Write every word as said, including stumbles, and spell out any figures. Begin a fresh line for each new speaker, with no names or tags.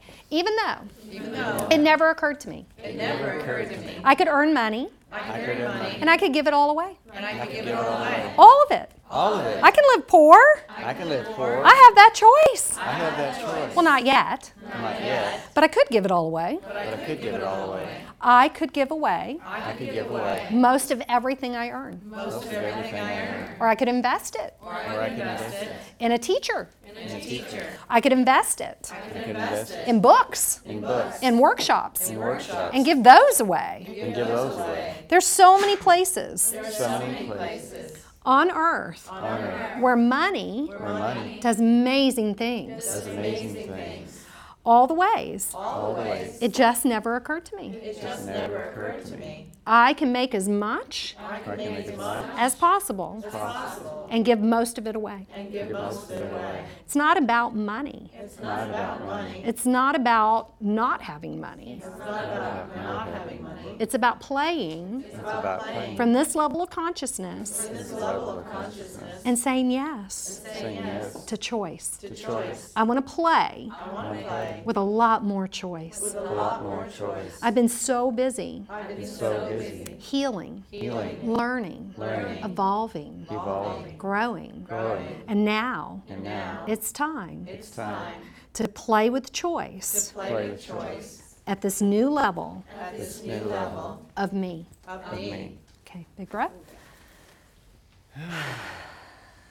Even though,
Even though
it never occurred to me.
it never occurred to me.
I could earn money,
I could earn money,
and I could give it all away.
and I could give it all away.
All of it.
All of it.
I can live poor.
I can live poor.
I have that choice.
I have that choice.
Well, not yet,
Not yet,
but I could give it all away.
but I could give it all away.
I could give away
I could give away
most of everything I earn,
most of everything I earn,
or I could invest it
or I could invest it
in a teacher.
in a teacher.
I could invest it
I could invest it
in books,
in books,
in workshops,
in workshops,
and give those away.
and give those away.
There's so many places
So many places
on earth
on earth
where money
where money
does amazing things.
does amazing things.
All the ways.
All the ways.
It just never occurred to me.
It just never occurred to me.
I can make as much
I can make as much
as possible
as possible
and give most of it away.
and give most of it away.
It's not about money.
It's not about money.
It's not about not having money.
It's not about not having money.
It's about playing
It's about playing
from this level of consciousness
this level of consciousness,
and saying yes
saying yes
to choice.
to choice.
I want to play
I want to play
with a lot more choice.
with a lot more choice.
I've been so busy
I've been so busy
healing,
healing,
learning,
learning,
evolving,
evolving,
growing,
growing,
and now
and now
it's time
it's time
to play with
to
choice
play with choice
at this new level
at this new level
of me.
of me.
Okay, big breath.